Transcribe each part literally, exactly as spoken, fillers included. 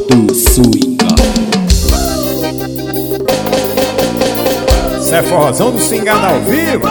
do swingado. Cê é forrozão do swingado ao vivo.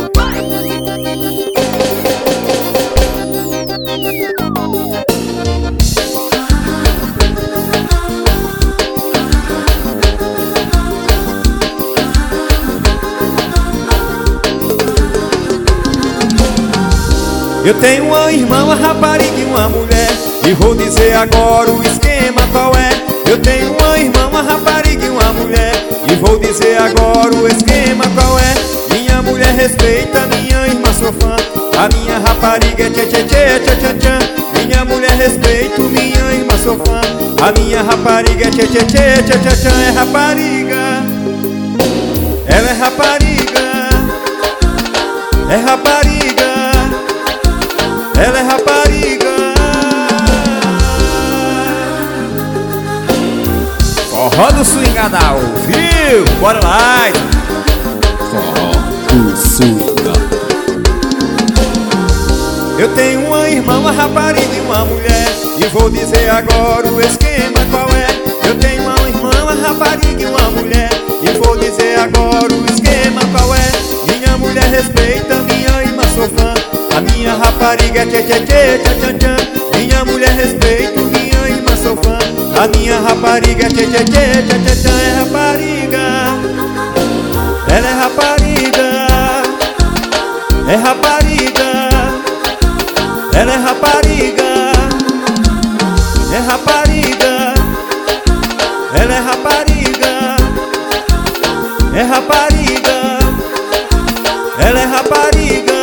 Eu tenho uma irmã, uma rapariga e uma mulher, e vou dizer agora o esquema qual é. Eu tenho uma irmã, uma rapariga e uma mulher, e vou dizer agora o esquema qual é. Minha mulher respeita, minha irmã sou fã, a minha rapariga é tchê tchê tchê tchê tchê tchê. Minha mulher respeito, minha irmã sou fã, a minha rapariga é tchê tchê tchê tchê tchê tchê. É rapariga, ela é rapariga, é rapariga, ela é rapariga. Forró do swingado ao vivo, bora lá. Forró do swingado. Eu tenho uma irmã, uma rapariga e uma mulher, e vou dizer agora o esquema qual é. Eu tenho uma irmã, uma rapariga e uma mulher, e vou dizer agora o esquema qual é. Minha mulher respeita, minha irmã sou fã, a minha rapariga é tchê tchê tchê tchê tchê. Minha mulher respeito, minha irmã sou fã, a minha rapariga é tchê tchê tchê tchê tchê. É rapariga, ela é rapariga, é rapariga, ela é rapariga, é rapariga, ela é rapariga, é rapariga, ela é rapariga.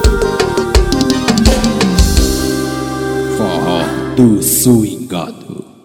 Forró do swingado.